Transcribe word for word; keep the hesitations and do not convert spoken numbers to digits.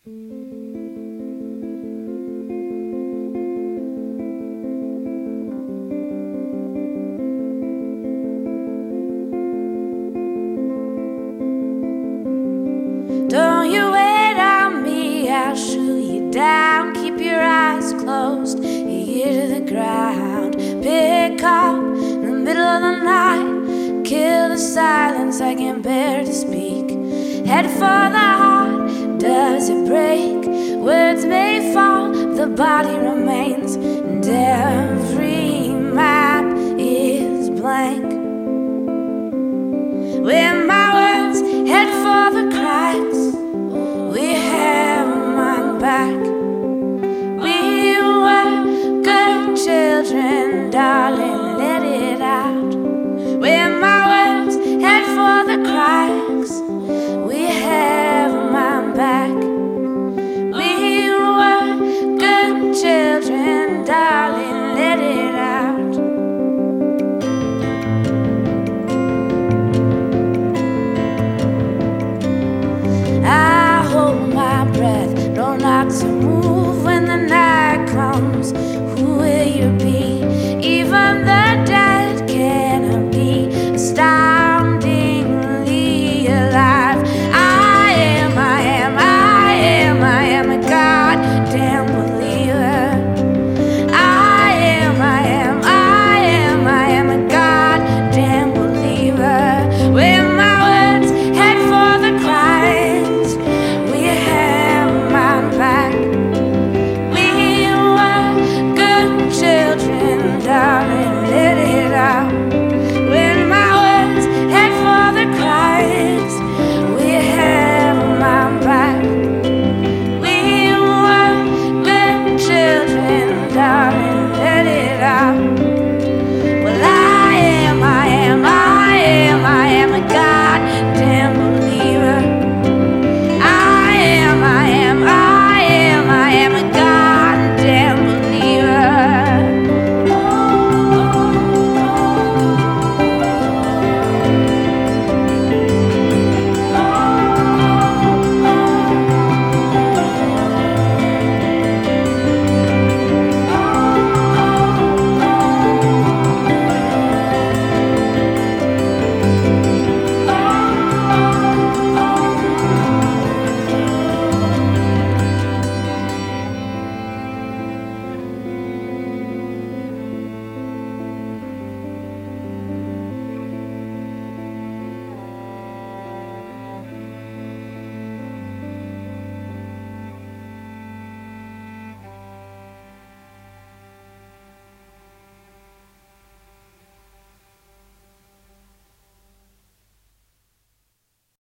Don't you wait on me, I'll shoot you down. Keep your eyes closed, ear to the ground. Pick up in the middle of the night. Kill the silence, I can't bear to speak. Head for the heart, does it break? Words may fall, the body remains, and every map is blank. When my